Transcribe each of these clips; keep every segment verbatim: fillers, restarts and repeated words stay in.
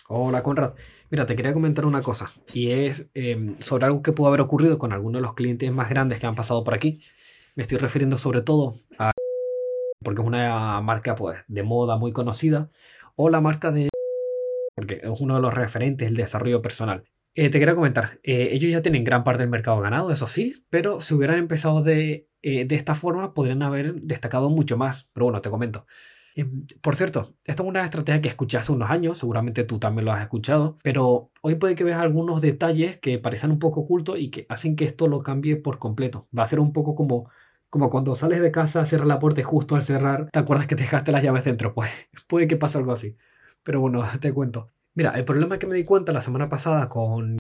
Hola Conrad, mira, te quería comentar una cosa y es em, sobre algo que pudo haber ocurrido con algunos de los clientes más grandes que han pasado por aquí. Me estoy refiriendo sobre todo a, porque es una marca pues de moda muy conocida, o la marca de, porque es uno de los referentes del desarrollo personal. Eh, te quería comentar, eh, ellos ya tienen gran parte del mercado ganado, eso sí, pero si hubieran empezado de, eh, de esta forma podrían haber destacado mucho más. Pero bueno, te comento. Eh, por cierto, esta es una estrategia que escuché hace unos años, seguramente tú también lo has escuchado, pero hoy puede que veas algunos detalles que parecen un poco ocultos y que hacen que esto lo cambie por completo. Va a ser un poco como, como cuando sales de casa, cierras la puerta y justo al cerrar, te acuerdas que te dejaste las llaves dentro. Pues puede que pase algo así. Pero bueno, te cuento. Mira, el problema que me di cuenta la semana pasada con,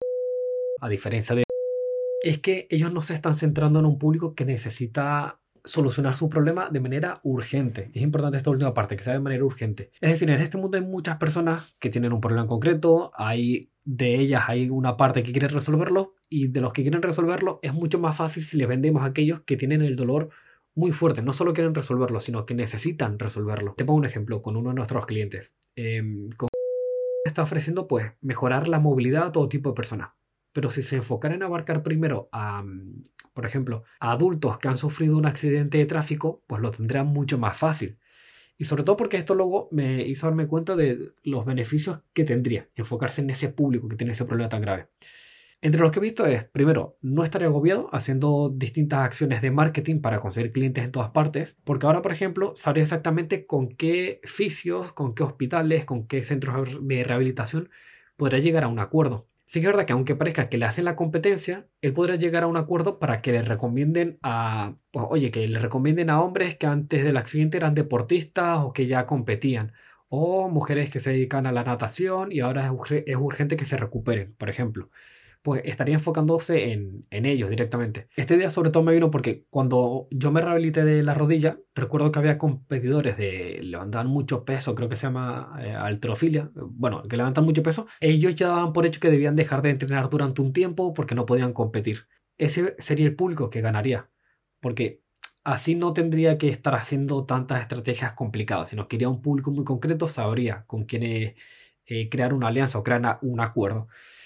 a diferencia de, es que ellos no se están centrando en un público que necesita solucionar su problema de manera urgente. Es importante esta última parte, que sea de manera urgente. Es decir, en este mundo hay muchas personas que tienen un problema en concreto, hay de ellas hay una parte que quiere resolverlo y de los que quieren resolverlo es mucho más fácil si les vendemos a aquellos que tienen el dolor muy fuerte. No solo quieren resolverlo, sino que necesitan resolverlo. Te pongo un ejemplo con uno de nuestros clientes. Eh, con está ofreciendo pues mejorar la movilidad a todo tipo de personas. Pero si se enfocara en abarcar primero a, mm, por ejemplo, a adultos que han sufrido un accidente de tráfico, pues lo tendrían mucho más fácil. Y sobre todo porque esto luego me hizo darme cuenta de los beneficios que tendría enfocarse en ese público que tiene ese problema tan grave. Entre los que he visto es, primero, no estar agobiado haciendo distintas acciones de marketing para conseguir clientes en todas partes, porque ahora, por ejemplo, sabría exactamente con qué fisios, con qué hospitales, con qué centros de rehabilitación podrá llegar a un acuerdo. Sí que es verdad que aunque parezca que le hacen la competencia, él podrá llegar a un acuerdo para que le recomienden a, pues, oye, que le recomienden a hombres que antes del accidente eran deportistas o que ya competían, o mujeres que se dedican a la natación y ahora es urge- es urgente que se recuperen, por ejemplo, pues estaría enfocándose en, en ellos directamente. Este día sobre todo me vino porque cuando yo me rehabilité de la rodilla, recuerdo que había competidores de levantar mucho peso, creo que se llama eh, halterofilia, bueno, que levantan mucho peso, ellos ya daban por hecho que debían dejar de entrenar durante un tiempo porque no podían competir. Ese sería el público que ganaría, porque así no tendría que estar haciendo tantas estrategias complicadas, sino que iría a un público muy concreto, sabría con quién eh, crear una alianza o crear una- un acuerdo.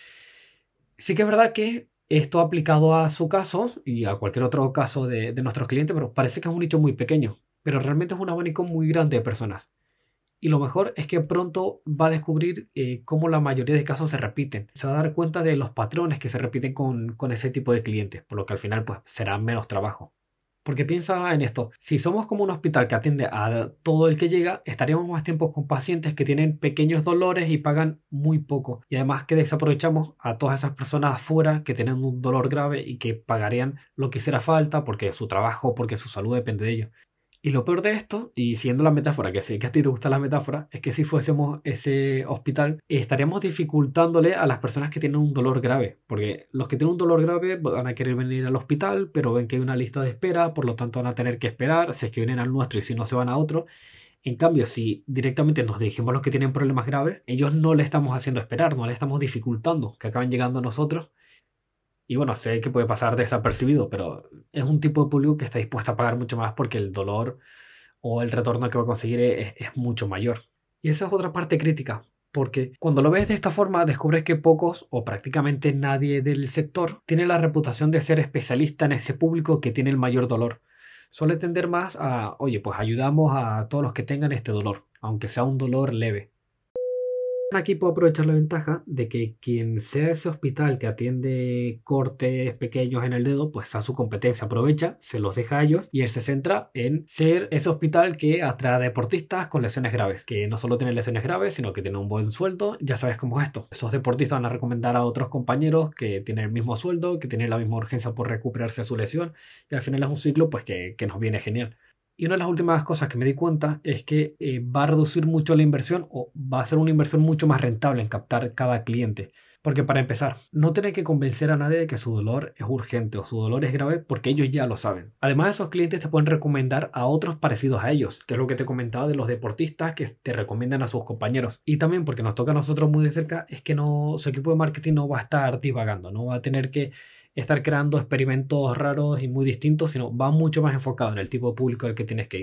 Sí que es verdad que esto aplicado a su caso y a cualquier otro caso de, de nuestros clientes, pero parece que es un nicho muy pequeño, pero realmente es un abanico muy grande de personas. Y lo mejor es que pronto va a descubrir eh, cómo la mayoría de casos se repiten. Se va a dar cuenta de los patrones que se repiten con, con ese tipo de clientes, por lo que al final pues será menos trabajo. Porque piensa en esto, si somos como un hospital que atiende a todo el que llega, estaríamos más tiempo con pacientes que tienen pequeños dolores y pagan muy poco. Y además que desaprovechamos a todas esas personas afuera que tienen un dolor grave y que pagarían lo que hiciera falta porque su trabajo, porque su salud depende de ello. Y lo peor de esto, y siguiendo la metáfora, que sé que a ti te gusta la metáfora, es que si fuésemos ese hospital, estaríamos dificultándole a las personas que tienen un dolor grave, porque los que tienen un dolor grave van a querer venir al hospital, pero ven que hay una lista de espera, por lo tanto van a tener que esperar, si es que vienen al nuestro y si no se van a otro. En cambio, si directamente nos dirigimos a los que tienen problemas graves, ellos no le estamos haciendo esperar, no le estamos dificultando que acaben llegando a nosotros y bueno, sé que puede pasar desapercibido, pero es un tipo de público que está dispuesto a pagar mucho más porque el dolor o el retorno que va a conseguir es, es mucho mayor. Y esa es otra parte crítica, porque cuando lo ves de esta forma descubres que pocos o prácticamente nadie del sector tiene la reputación de ser especialista en ese público que tiene el mayor dolor. Suele tender más a, oye, pues ayudamos a todos los que tengan este dolor, aunque sea un dolor leve. Aquí puedo aprovechar la ventaja de que quien sea ese hospital que atiende cortes pequeños en el dedo, pues a su competencia aprovecha, se los deja a ellos y él se centra en ser ese hospital que atrae a deportistas con lesiones graves, que no solo tienen lesiones graves, sino que tienen un buen sueldo. Ya sabes cómo es esto. Esos deportistas van a recomendar a otros compañeros que tienen el mismo sueldo, que tienen la misma urgencia por recuperarse de su lesión y al final es un ciclo pues que, que nos viene genial. Y una de las últimas cosas que me di cuenta es que eh, va a reducir mucho la inversión o va a ser una inversión mucho más rentable en captar cada cliente. Porque para empezar, no tiene que convencer a nadie de que su dolor es urgente o su dolor es grave porque ellos ya lo saben. Además, esos clientes te pueden recomendar a otros parecidos a ellos, que es lo que te comentaba de los deportistas que te recomiendan a sus compañeros. Y también porque nos toca a nosotros muy de cerca, es que no, su equipo de marketing no va a estar divagando, no va a tener que estar creando experimentos raros y muy distintos, sino va mucho más enfocado en el tipo de público al que tienes que ir.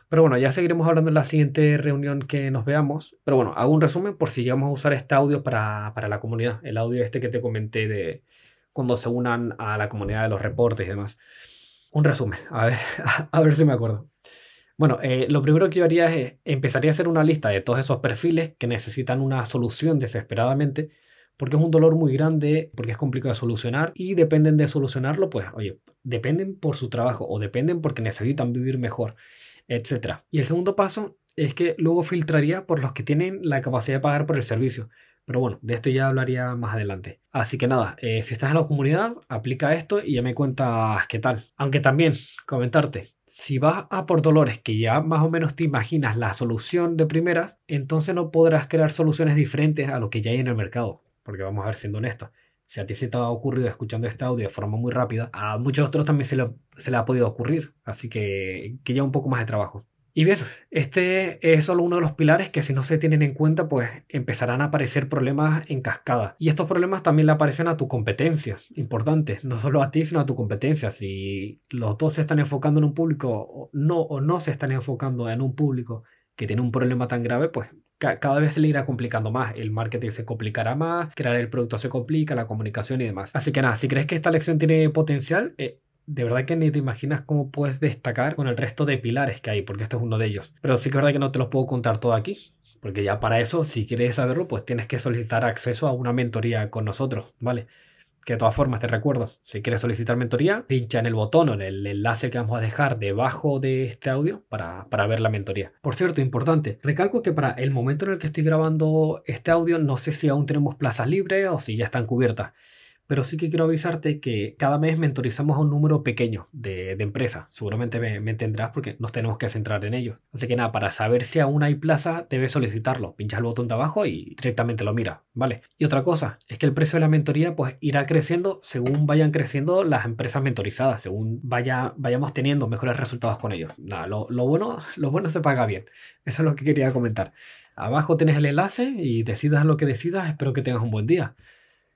Pero bueno, ya seguiremos hablando en la siguiente reunión que nos veamos. Pero bueno, hago un resumen por si llegamos a usar este audio para, para la comunidad. El audio este que te comenté de cuando se unan a la comunidad de los reportes y demás. Un resumen, a ver, a ver si me acuerdo. Bueno, eh, lo primero que yo haría es empezaría a hacer una lista de todos esos perfiles que necesitan una solución desesperadamente, porque es un dolor muy grande, porque es complicado de solucionar y dependen de solucionarlo, pues, oye, dependen por su trabajo o dependen porque necesitan vivir mejor, etcétera. Y el segundo paso es que luego filtraría por los que tienen la capacidad de pagar por el servicio. Pero bueno, de esto ya hablaría más adelante. Así que nada, eh, si estás en la comunidad, aplica esto y ya me cuentas qué tal. Aunque también comentarte, si vas a por dolores que ya más o menos te imaginas la solución de primeras, entonces no podrás crear soluciones diferentes a lo que ya hay en el mercado. Porque vamos a ver, siendo honestos, si a ti se te ha ocurrido escuchando este audio de forma muy rápida, a muchos otros también se le, se le ha podido ocurrir. Así que, que ya un poco más de trabajo. Y bien, este es solo uno de los pilares que si no se tienen en cuenta, pues empezarán a aparecer problemas en cascada. Y estos problemas también le aparecen a tu competencia, importante, no solo a ti, sino a tu competencia. Si los dos se están enfocando en un público o no, o no se están enfocando en un público que tiene un problema tan grave, pues ca- cada vez se le irá complicando más. El marketing se complicará más, crear el producto se complica, la comunicación y demás. Así que nada, si crees que esta lección tiene potencial, eh, de verdad que ni te imaginas cómo puedes destacar con el resto de pilares que hay, porque este es uno de ellos. Pero sí que es verdad que no te los puedo contar todo aquí, porque ya para eso, si quieres saberlo, pues tienes que solicitar acceso a una mentoría con nosotros, ¿vale? Que de todas formas te recuerdo, si quieres solicitar mentoría, pincha en el botón o en el enlace que vamos a dejar debajo de este audio para, para ver la mentoría. Por cierto, importante, recalco que para el momento en el que estoy grabando este audio, no sé si aún tenemos plazas libres o si ya están cubiertas. Pero sí que quiero avisarte que cada mes mentorizamos a un número pequeño de, de empresas. Seguramente me, me entenderás porque nos tenemos que centrar en ellos. Así que nada, para saber si aún hay plaza, debes solicitarlo. Pinchas el botón de abajo y directamente lo mira, ¿vale? Y otra cosa, es que el precio de la mentoría pues irá creciendo según vayan creciendo las empresas mentorizadas, según vaya, vayamos teniendo mejores resultados con ellos. Nada, lo, lo bueno, lo bueno se paga bien. Eso es lo que quería comentar. Abajo tienes el enlace y decidas lo que decidas. Espero que tengas un buen día.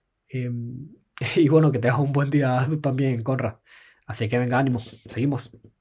Em, Y bueno, que tengas un buen día tú también, Conrad. Así que venga, ánimo, seguimos.